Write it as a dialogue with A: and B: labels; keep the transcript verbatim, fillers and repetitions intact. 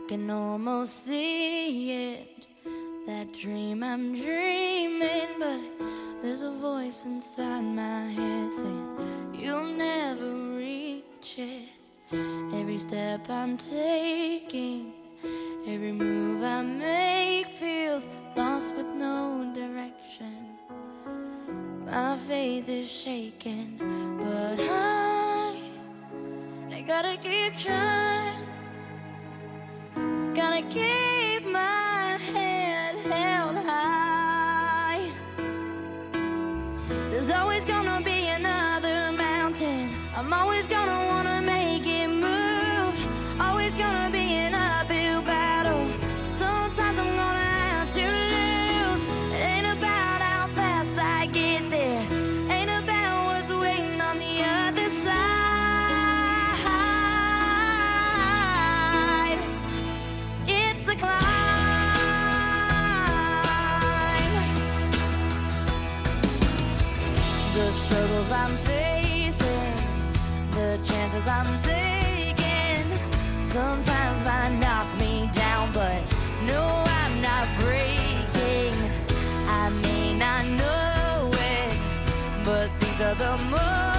A: can almost see it, that dream I'm dreaming, but there's a voice inside my head saying you'll never reach it. Every step I'm taking, every move I make feels lost with no direction. My faith is shaking, but I, I gotta keep trying. Gotta keep my head held high. There's always gonna be another mountain. I'm always gonna wanna make it move. Always gonna be an uphill battle. Sometimes I'm gonna have to lose. It ain't about how fast I get there, ain't about what's waiting on the other side. It's the climb. The struggles I'm facing, the chances I'm taking, sometimes might knock me down, but no, I'm not breaking. I may not know it, but these are the moments